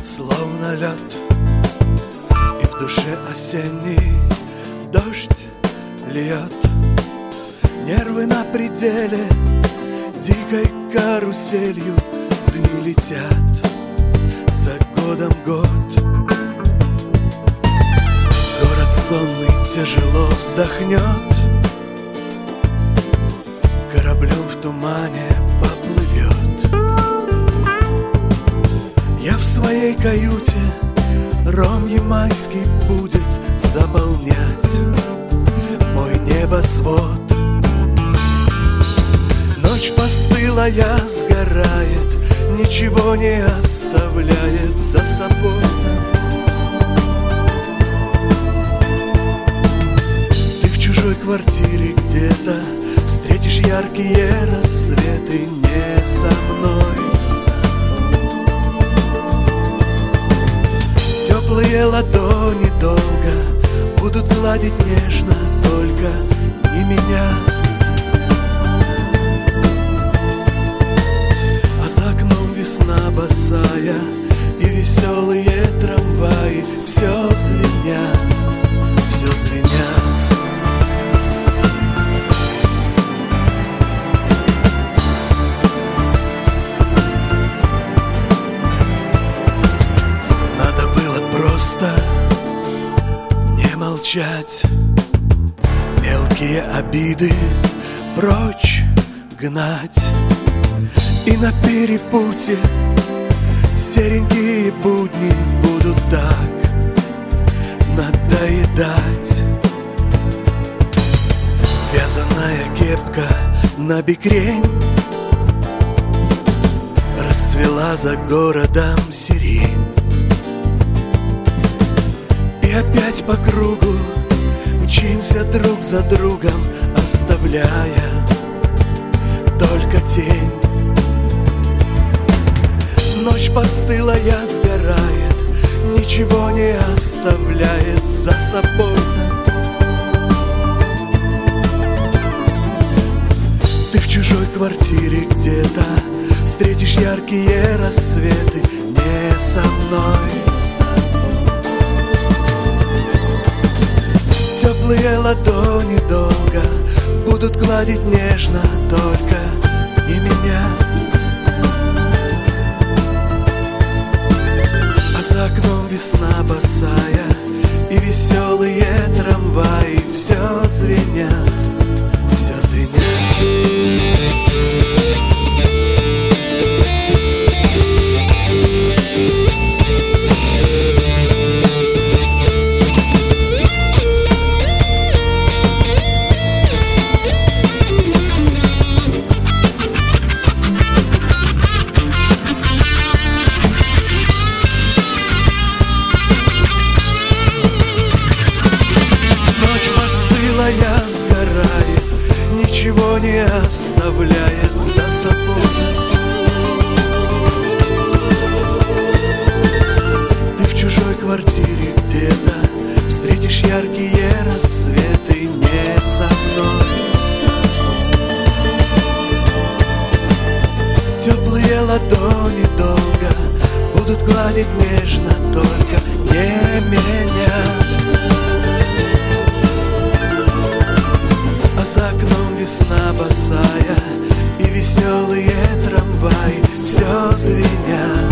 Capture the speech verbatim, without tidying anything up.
словно лед, и в душе осенний дождь льет. Нервы на пределе, дикой каруселью дни летят, за годом год. Город сонный тяжело вздохнет, кораблем в тумане поплывет. Я в своей каюте, ром ямайский будет заполнять мой небосвод. Ночь постылая сгорает, ничего не оставляет за собой. Ты в чужой квартире где-то встретишь яркие рассветы не со мной. Теплые ладони долго будут гладить нежно, только не меня. А за окном весна босая, и веселые трамваи все звенят, все звенят. Надо было просто не молчать, мелкие обиды прочь гнать, и на перепуте серенькие будни будут так надоедать. Вязаная кепка на бекрень расцвела за городом сирень. И опять по кругу мчимся друг за другом, оставляя только тень. Ночь постылая сгорает, ничего не оставляет за собой. Ты в чужой квартире где-то встретишь яркие рассветы не со мной. Теплые ладони долго будут гладить нежно, только не меня. А за окном весна босая, и веселые трамваи все звенят, все звенят. Сгорает, ничего не оставляет за собой. Ты в чужой квартире где-то встретишь яркие рассветы не со мной. Теплые ладони долго будут гладить нежно, только не меня. А за окном весна босая, и веселые трамваи все звенят.